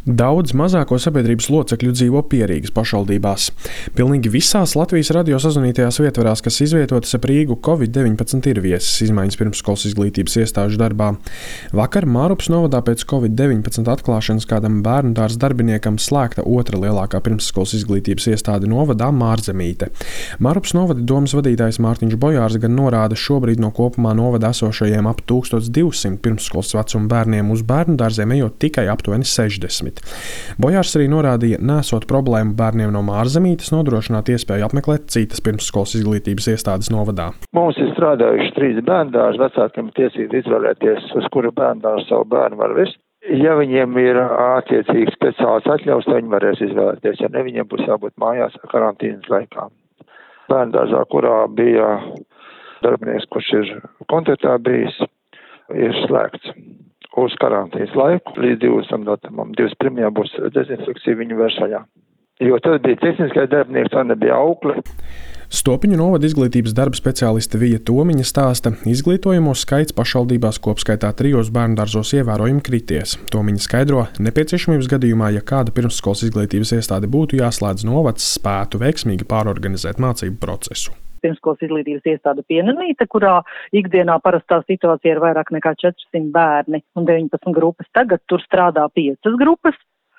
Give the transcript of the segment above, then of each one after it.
Daudz mazāko sabiedrības locekļu dzīvo Pierīgas pašvaldībās. Pilnīgi visās Latvijas radio sazvanītajās vietvarās, kas izvietotas ap Rīgu, Covid-19 ir viesas izmaiņas pirmsskolas izglītības iestāžu darbā. Vakar Mārupas novadā pēc Covid-19 atklāšanas kādam bērnudārza darbiniekam slēgta otra lielākā pirmsskolas izglītības iestāde novadā Mārzemīte. Mārupas novada domas vadītājs Mārtiņš Bojārs gan norāda, šobrīd no kopumā novadā esošajiem ap 1200 pirmsskolas vecuma bērniem uz bērnudārziem ejot tikai aptuveni 60. Bojārs arī norādīja, nesot problēmu bērniem no Mārzemītes nodrošināt iespēju apmeklēt citas pirmsskolas izglītības iestādes novadā. Mums ir strādājuši 3 bērndārzi, vecākiem tiesības izvēlēties, uz kuru bērndārzu savu bērnu var vest. Ja viņiem ir attiecīgi speciāls atļaus, tad viņi varēs izvēlēties, ja ne, viņiem būs jābūt mājās karantīnas laikā. Bērndārzā, kurā bija darbinieks, kurš ir kontaktā bijis, ir slēgts uz karantīnas laiku, līdz 20. datumam. 21. būs dezinfekcija viņu vēršajā. Jo tas bija tehniskais darbinieks, tā nebija aukle. Stopiņu novada izglītības darba speciāliste Vija Tomiņa stāsta, izglītojamo skaits pašvaldībās kopskaitā 3 bērndārzos ievērojami krities. Tomiņa skaidro, nepieciešamības gadījumā, ja kāda pirmsskolas izglītības iestāde būtu jāslēdz, novads spētu veiksmīgi pārorganizēt mācību procesu. Pirmsskolas izglītības iestāde Pienamīte, kurā ikdienā parastā situācija ir vairāk nekā 400 bērni un 19 grupas. Tagad tur strādā 5 grupas,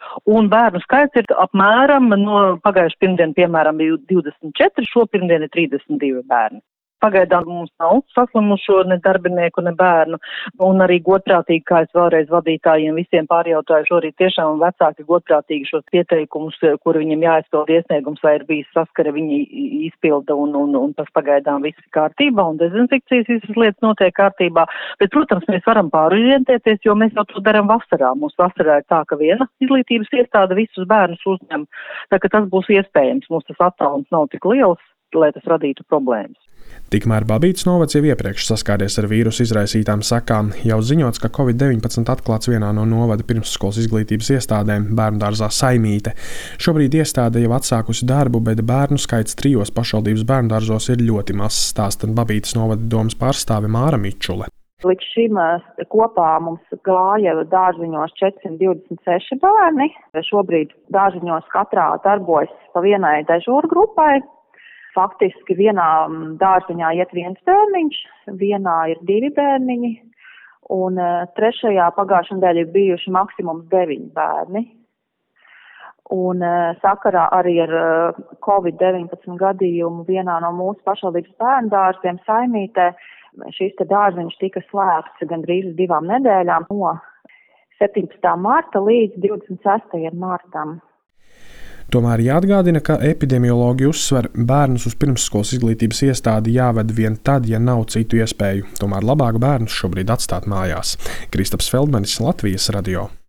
un bērnu skaits ir apmēram no pagājuši pirmdien, piemēram, 24, šo pirmdien ir 32 bērni. Pagaidām mums nav saslimušo ne darbinieku, ne bērnu, un arī godprātīgi, kā es vēlreiz vadītājiem visiem pārjautāju, šorīt tiešām vecāki godprātīgi šos pieteikumus, kur viņiem jāizpild iesniegums, vai ir bijis saskara, viņi izpilda, un tas pagaidām viss ir kārtībā, un dezinfekcijas visas lietas notiek kārtībā. Bet, protams, mēs varam pārorientēties, jo mēs jau to darām vasarā. Mums vasarā ir tā, ka viena izglītības iestāde visus bērnus uzņem, tā ka tas būs iespējams. Mums tas attālums nav tik liels, lai tas radītu problēmas. Tikmēr Babītas novads jau iepriekš saskāries ar vīrusu izraisītām sekām. Jau ziņots, ka Covid-19 atklāts vienā no novada pirmsskolas izglītības iestādēm bērnudārzā Saimīte. Šobrīd iestāde jau atsākusi darbu, bet bērnu skaits 3 pašvaldības bērnudārzos ir ļoti mazs, stāsta Babītas novada domas pārstāve Māra Mičule. Līdz šim kopā mums gāja dārziņos 426 bērni. Šobrīd dārziņos katrā darbojas pa vienai dežūru grupai. Faktiski vienā dārziņā iet 1 bērniņš, vienā ir 2 bērniņi, un 3. pagājušajā nedēļā ir bijuši maksimums 9 bērni. Un sakarā arī ar Covid-19 gadījumu vienā no mūsu pašvaldības bērndārziem Saimītē šis dārziņš tika slēgts gandrīz 2 nedēļām no 17. marta līdz 26. martam. Tomēr jāatgādina, ka epidemiologi uzsver, bērnus uz pirmsskolas izglītības iestādi jāved vien tad, ja nav citu iespēju. Tomēr labāk bērnus šobrīd atstāt mājās. Kristaps Feldmanis, Latvijas radio.